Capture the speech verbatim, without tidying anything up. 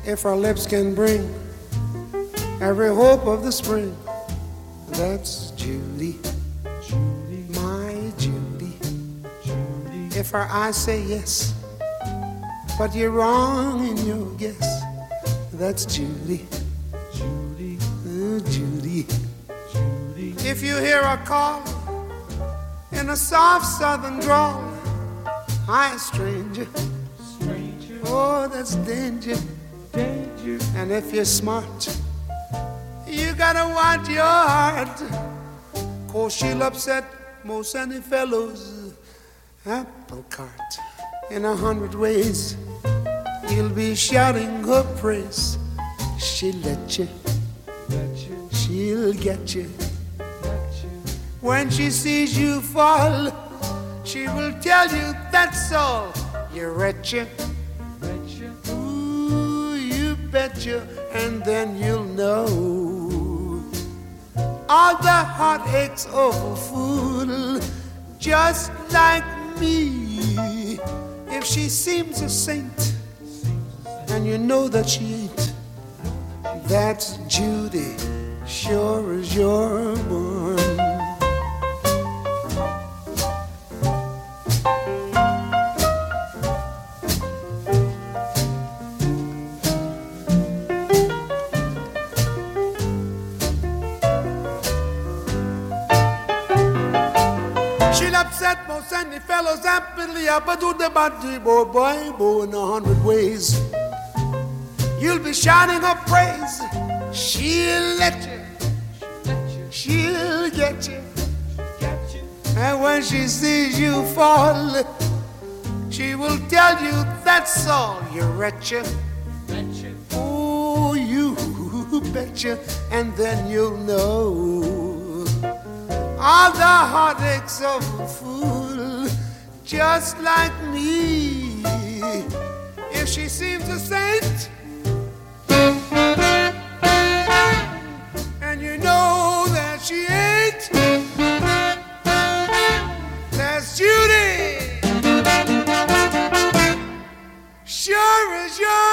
If our lips can bring every hope of the spring, that's Judy, Judy, my Judy. Judy. If our eyes say yes, but you're wrong in your guess, that's Judy, Judy, oh, Judy. Judy. If you hear a call in a soft southern drawl, hi, stranger, stranger, oh, that's danger, danger. And if you're smart, you gotta watch your heart, 'cause she'll upset most any fellow's apple cart. In a hundred ways, you'll be shouting her praise. She'll let you, she'll get you. When she sees you fall, she will tell you that's all. You wretched, ooh, you betcha, and then you'll know all the heartaches of a fool, just like me. If she seems a saint, and you know that she ain't, that's Judy, sure as you're born. Upset most any fellows happily up do the body boy boy boy in a hundred ways. You'll be shouting her praise. She'll let you, she'll get you, and when she sees you fall, she will tell you that's all. You wretched, oh, you betcha, and then you'll know all the heartaches of a fool, just like me. If she seems a saint, and you know that she ain't, that's Judy, sure as you're